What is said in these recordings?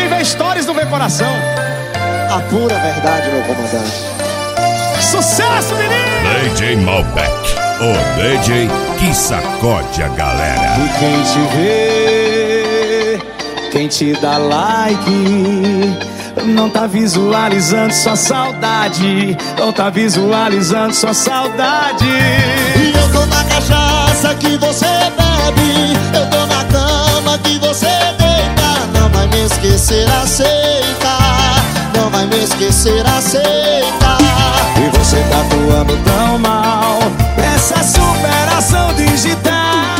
vê stories não vê coração. A pura verdade, meu comandante. Sucesso, menino! DJ Malbec, o DJ que sacode a galera. E quem te vê, quem te dá like, não tá visualizando sua saudade. Não tá visualizando sua saudade. E eu tô na cachaça que você bebe, eu tô na cama que você deita. Não vai me esquecer, aceita. Não vai me esquecer, aceita. E você tá atuando tão mal essa superação digital.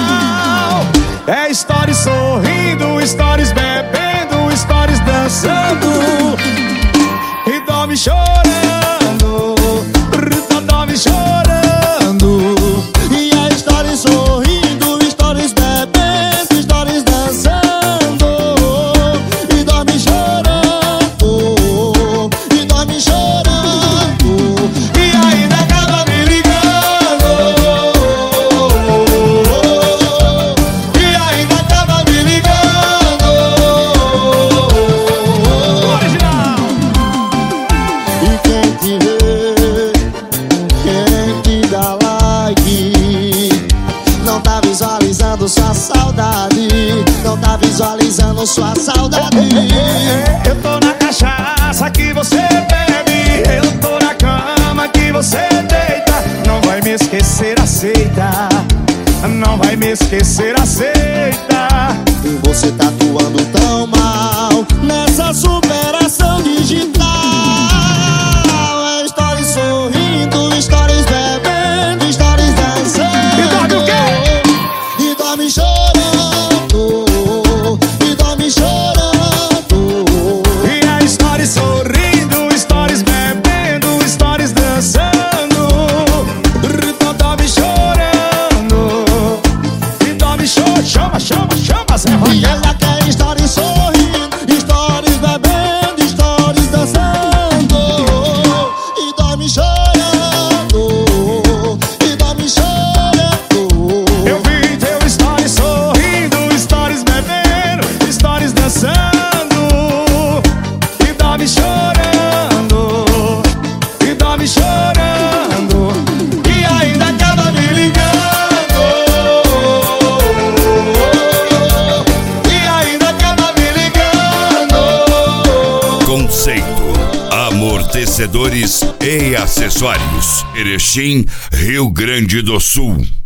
É stories sorrindo, stories bebendo, stories dançando e dorme chorando, dorme chorando. E a stories sorrindo, stories bebendo, stories dançando e dorme chorando, e dorme chorando. E ainda acaba me ligando, e ainda acaba me ligando. Original. E quem te vê, quem te dá like, não tá visualizando sua saudade. Não tá visualizando sua saudade. Eu tô na cachaça que você bebe, eu tô na cama que você deita. Não vai me esquecer, aceita. Não vai me esquecer, aceita. E você tá atuando tão mal nessa superação digital. É stories sorrindo, stories bebendo, stories dançando. E dorme o quê? E dorme chorando, e dorme chorando. E a stories sorrindo, stories bebendo, stories dançando. Então dorme chorando, e dorme chorando. Chama, chama, chama, Zé E Raquel. ela quer stories sorrindo, stories bebendo, stories dançando. E dorme chorando, e dorme chorando. Eu vi teu stories sorrindo, stories bebendo, stories dançando. E dorme chorando, e dorme chorando. E ainda acaba me ligando, e ainda acaba me ligando. Conceito, amortecedores e acessórios. Erechim, Rio Grande do Sul.